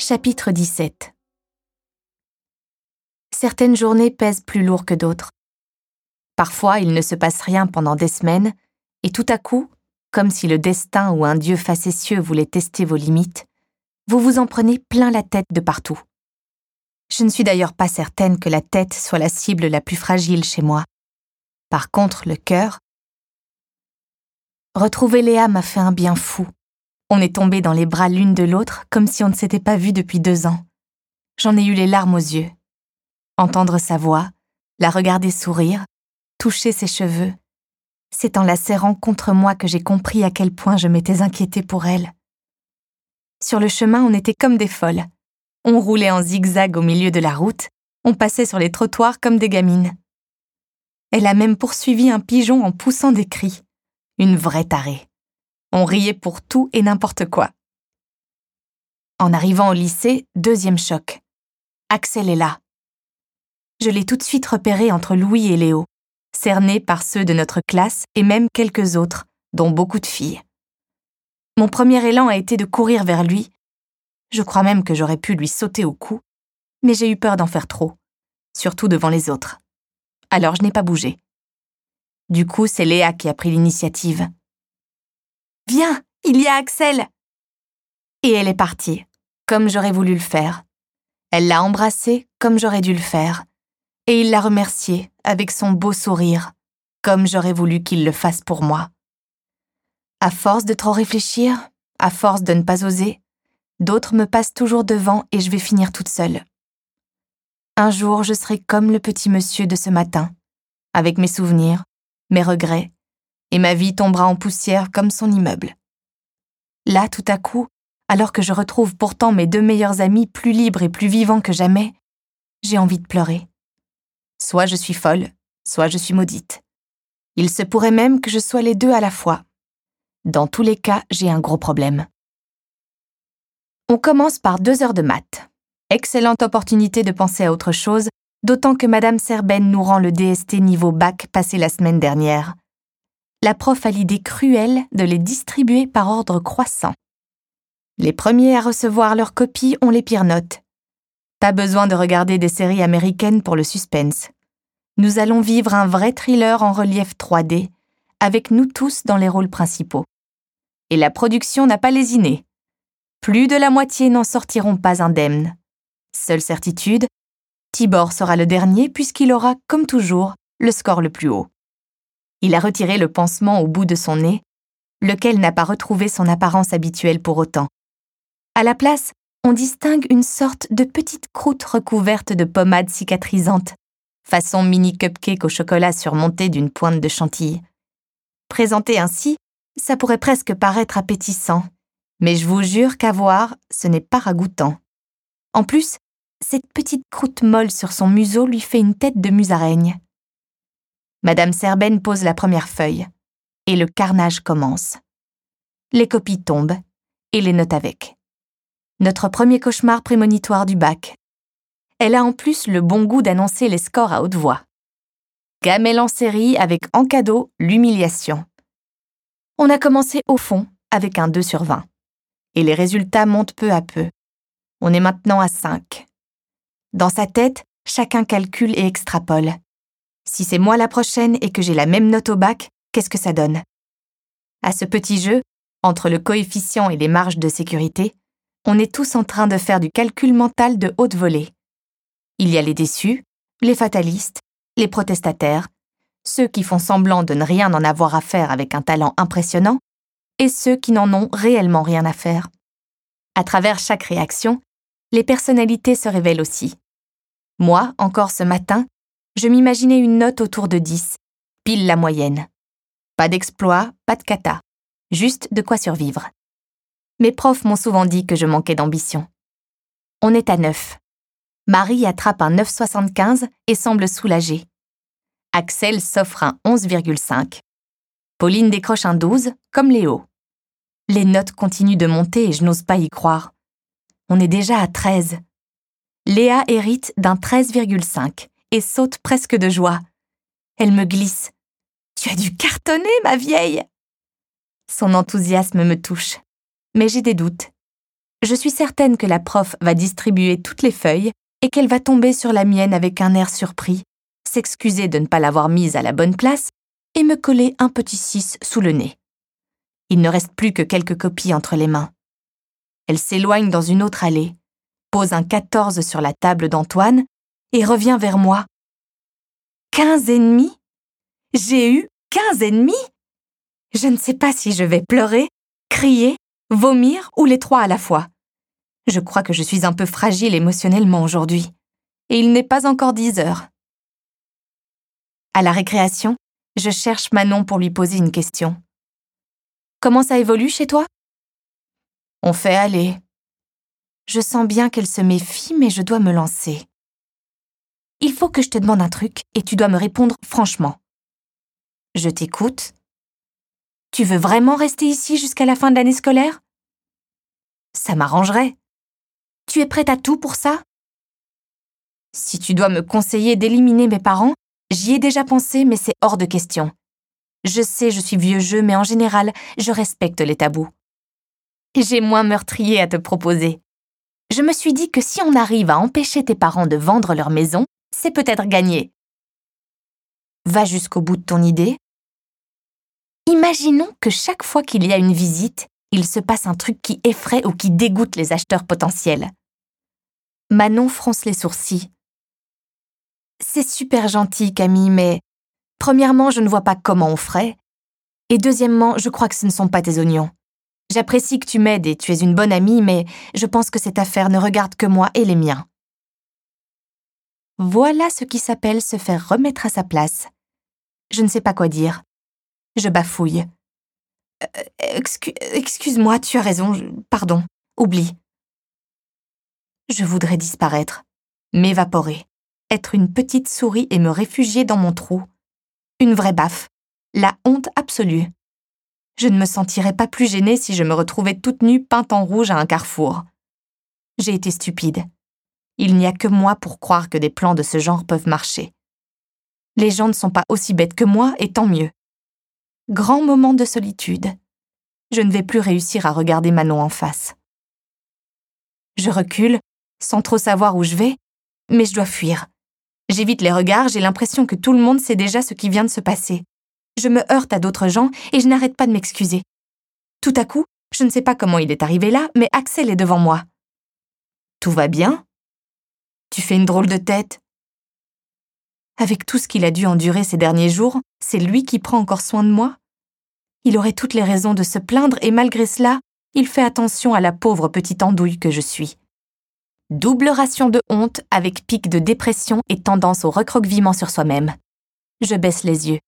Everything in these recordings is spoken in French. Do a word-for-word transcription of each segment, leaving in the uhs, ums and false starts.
Chapitre dix-sept. Certaines journées pèsent plus lourd que d'autres. Parfois, il ne se passe rien pendant des semaines, et tout à coup, comme si le destin ou un dieu facétieux voulait tester vos limites, vous vous en prenez plein la tête de partout. Je ne suis d'ailleurs pas certaine que la tête soit la cible la plus fragile chez moi. Par contre, le cœur... Retrouver Léa m'a fait un bien fou. On est tombés dans les bras l'une de l'autre comme si on ne s'était pas vus depuis deux ans. J'en ai eu les larmes aux yeux. Entendre sa voix, la regarder sourire, toucher ses cheveux, c'est en la serrant contre moi que j'ai compris à quel point je m'étais inquiétée pour elle. Sur le chemin, on était comme des folles. On roulait en zigzag au milieu de la route, on passait sur les trottoirs comme des gamines. Elle a même poursuivi un pigeon en poussant des cris. Une vraie tarée. On riait pour tout et n'importe quoi. En arrivant au lycée, deuxième choc. Axel est là. Je l'ai tout de suite repéré entre Louis et Léo, cerné par ceux de notre classe et même quelques autres, dont beaucoup de filles. Mon premier élan a été de courir vers lui. Je crois même que j'aurais pu lui sauter au cou, mais j'ai eu peur d'en faire trop, surtout devant les autres. Alors je n'ai pas bougé. Du coup, c'est Léa qui a pris l'initiative. « Viens, il y a Axel !» Et elle est partie, comme j'aurais voulu le faire. Elle l'a embrassé comme j'aurais dû le faire. Et il l'a remercié avec son beau sourire, comme j'aurais voulu qu'il le fasse pour moi. À force de trop réfléchir, à force de ne pas oser, d'autres me passent toujours devant et je vais finir toute seule. Un jour, je serai comme le petit monsieur de ce matin, avec mes souvenirs, mes regrets, et ma vie tombera en poussière comme son immeuble. Là, tout à coup, alors que je retrouve pourtant mes deux meilleurs amis plus libres et plus vivants que jamais, j'ai envie de pleurer. Soit je suis folle, soit je suis maudite. Il se pourrait même que je sois les deux à la fois. Dans tous les cas, j'ai un gros problème. On commence par deux heures de maths. Excellente opportunité de penser à autre chose, d'autant que Madame Serben nous rend le D S T niveau bac passé la semaine dernière. La prof a l'idée cruelle de les distribuer par ordre croissant. Les premiers à recevoir leurs copies ont les pires notes. Pas besoin de regarder des séries américaines pour le suspense. Nous allons vivre un vrai thriller en relief trois D, avec nous tous dans les rôles principaux. Et la production n'a pas lésiné. Plus de la moitié n'en sortiront pas indemnes. Seule certitude, Tibor sera le dernier puisqu'il aura, comme toujours, le score le plus haut. Il a retiré le pansement au bout de son nez, lequel n'a pas retrouvé son apparence habituelle pour autant. À la place, on distingue une sorte de petite croûte recouverte de pommade cicatrisante, façon mini cupcake au chocolat surmonté d'une pointe de chantilly. Présenté ainsi, ça pourrait presque paraître appétissant, mais je vous jure qu'à voir, ce n'est pas ragoûtant. En plus, cette petite croûte molle sur son museau lui fait une tête de musaraigne. Madame Serben pose la première feuille, et le carnage commence. Les copies tombent, et les notes avec. Notre premier cauchemar prémonitoire du bac. Elle a en plus le bon goût d'annoncer les scores à haute voix. Gamelle en série avec en cadeau l'humiliation. On a commencé au fond avec un deux sur vingt. Et les résultats montent peu à peu. On est maintenant à cinq. Dans sa tête, chacun calcule et extrapole. Si c'est moi la prochaine et que j'ai la même note au bac, qu'est-ce que ça donne? À ce petit jeu, entre le coefficient et les marges de sécurité, on est tous en train de faire du calcul mental de haute volée. Il y a les déçus, les fatalistes, les protestataires, ceux qui font semblant de ne rien en avoir à faire avec un talent impressionnant, et ceux qui n'en ont réellement rien à faire. À travers chaque réaction, les personnalités se révèlent aussi. Moi, encore ce matin, je m'imaginais une note autour de dix, pile la moyenne. Pas d'exploit, pas de cata, juste de quoi survivre. Mes profs m'ont souvent dit que je manquais d'ambition. On est à neuf. Marie attrape un neuf virgule soixante-quinze et semble soulagée. Axel s'offre un onze virgule cinq. Pauline décroche un douze, comme Léo. Les notes continuent de monter et je n'ose pas y croire. On est déjà à treize. Léa hérite d'un treize virgule cinq et saute presque de joie. Elle me glisse. « Tu as dû cartonner, ma vieille !» Son enthousiasme me touche. Mais j'ai des doutes. Je suis certaine que la prof va distribuer toutes les feuilles et qu'elle va tomber sur la mienne avec un air surpris, s'excuser de ne pas l'avoir mise à la bonne place et me coller un petit six sous le nez. Il ne reste plus que quelques copies entre les mains. Elle s'éloigne dans une autre allée, pose un quatorze sur la table d'Antoine et revient vers moi. Quinze ennemis ? J'ai eu quinze ennemis ? Je ne sais pas si je vais pleurer, crier, vomir ou les trois à la fois. Je crois que je suis un peu fragile émotionnellement aujourd'hui. Et il n'est pas encore dix heures. À la récréation, je cherche Manon pour lui poser une question. Comment ça évolue chez toi ? On fait aller. Je sens bien qu'elle se méfie, mais je dois me lancer. Il faut que je te demande un truc et tu dois me répondre franchement. Je t'écoute. Tu veux vraiment rester ici jusqu'à la fin de l'année scolaire ? Ça m'arrangerait. Tu es prête à tout pour ça ? Si tu dois me conseiller d'éliminer mes parents, j'y ai déjà pensé, mais c'est hors de question. Je sais, je suis vieux jeu, mais en général, je respecte les tabous. J'ai moins meurtrier à te proposer. Je me suis dit que si on arrive à empêcher tes parents de vendre leur maison, c'est peut-être gagné. Va jusqu'au bout de ton idée. Imaginons que chaque fois qu'il y a une visite, il se passe un truc qui effraie ou qui dégoûte les acheteurs potentiels. Manon fronce les sourcils. C'est super gentil, Camille, mais premièrement, je ne vois pas comment on ferait. Et deuxièmement, je crois que ce ne sont pas tes oignons. J'apprécie que tu m'aides et tu es une bonne amie, mais je pense que cette affaire ne regarde que moi et les miens. Voilà ce qui s'appelle se faire remettre à sa place. Je ne sais pas quoi dire. Je bafouille. Euh, excu- excuse-moi, tu as raison, je- pardon, oublie. Je voudrais disparaître, m'évaporer, être une petite souris et me réfugier dans mon trou. Une vraie baffe, la honte absolue. Je ne me sentirais pas plus gênée si je me retrouvais toute nue peinte en rouge à un carrefour. J'ai été stupide. Il n'y a que moi pour croire que des plans de ce genre peuvent marcher. Les gens ne sont pas aussi bêtes que moi, et tant mieux. Grand moment de solitude. Je ne vais plus réussir à regarder Manon en face. Je recule, sans trop savoir où je vais, mais je dois fuir. J'évite les regards, j'ai l'impression que tout le monde sait déjà ce qui vient de se passer. Je me heurte à d'autres gens et je n'arrête pas de m'excuser. Tout à coup, je ne sais pas comment il est arrivé là, mais Axel est devant moi. Tout va bien ? Tu fais une drôle de tête. Avec tout ce qu'il a dû endurer ces derniers jours, c'est lui qui prend encore soin de moi ? Il aurait toutes les raisons de se plaindre et malgré cela, il fait attention à la pauvre petite andouille que je suis. Double ration de honte avec pic de dépression et tendance au recroquevillement sur soi-même. Je baisse les yeux.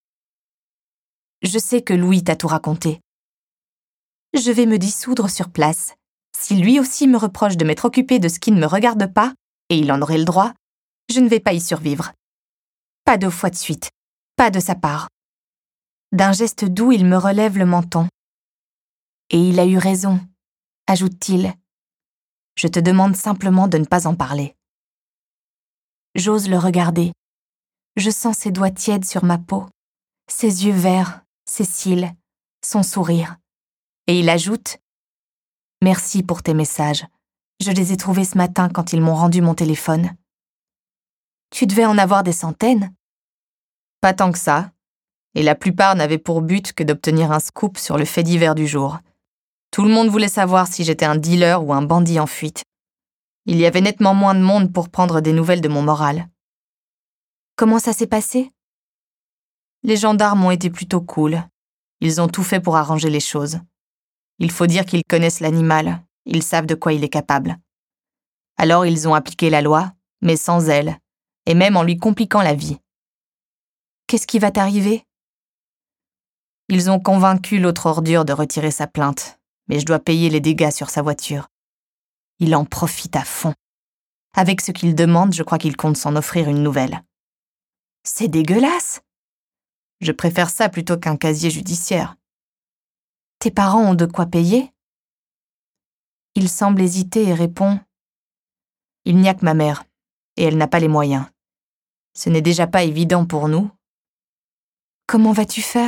Je sais que Louis t'a tout raconté. Je vais me dissoudre sur place. Si lui aussi me reproche de m'être occupée de ce qui ne me regarde pas, et il en aurait le droit, je ne vais pas y survivre. Pas deux fois de suite, pas de sa part. D'un geste doux, il me relève le menton. Et il a eu raison, ajoute-t-il. Je te demande simplement de ne pas en parler. J'ose le regarder. Je sens ses doigts tièdes sur ma peau, ses yeux verts, ses cils, son sourire. Et il ajoute « Merci pour tes messages. Je les ai trouvés ce matin quand ils m'ont rendu mon téléphone. » Tu devais en avoir des centaines ? Pas tant que ça. Et la plupart n'avaient pour but que d'obtenir un scoop sur le fait divers du jour. Tout le monde voulait savoir si j'étais un dealer ou un bandit en fuite. Il y avait nettement moins de monde pour prendre des nouvelles de mon moral. Comment ça s'est passé ? Les gendarmes ont été plutôt cool. Ils ont tout fait pour arranger les choses. Il faut dire qu'ils connaissent l'animal, ils savent de quoi il est capable. Alors ils ont appliqué la loi, mais sans elle, et même en lui compliquant la vie. Qu'est-ce qui va t'arriver ? Ils ont convaincu l'autre ordure de retirer sa plainte, mais je dois payer les dégâts sur sa voiture. Il en profite à fond. Avec ce qu'il demande, je crois qu'il compte s'en offrir une nouvelle. C'est dégueulasse. Je préfère ça plutôt qu'un casier judiciaire. Tes parents ont de quoi payer ? Il semble hésiter et répond « Il n'y a que ma mère, et elle n'a pas les moyens. Ce n'est déjà pas évident pour nous. » Comment vas-tu faire ?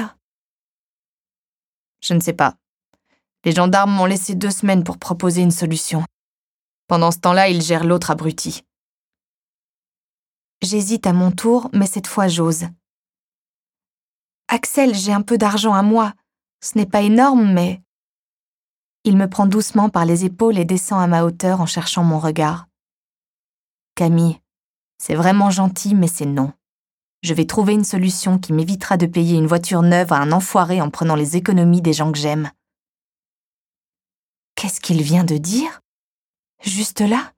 Je ne sais pas. Les gendarmes m'ont laissé deux semaines pour proposer une solution. Pendant ce temps-là, ils gèrent l'autre abruti. J'hésite à mon tour, mais cette fois j'ose. Axel, j'ai un peu d'argent à moi. Ce n'est pas énorme, mais... Il me prend doucement par les épaules et descend à ma hauteur en cherchant mon regard. Camille, c'est vraiment gentil, mais c'est non. Je vais trouver une solution qui m'évitera de payer une voiture neuve à un enfoiré en prenant les économies des gens que j'aime. Qu'est-ce qu'il vient de dire? Juste là?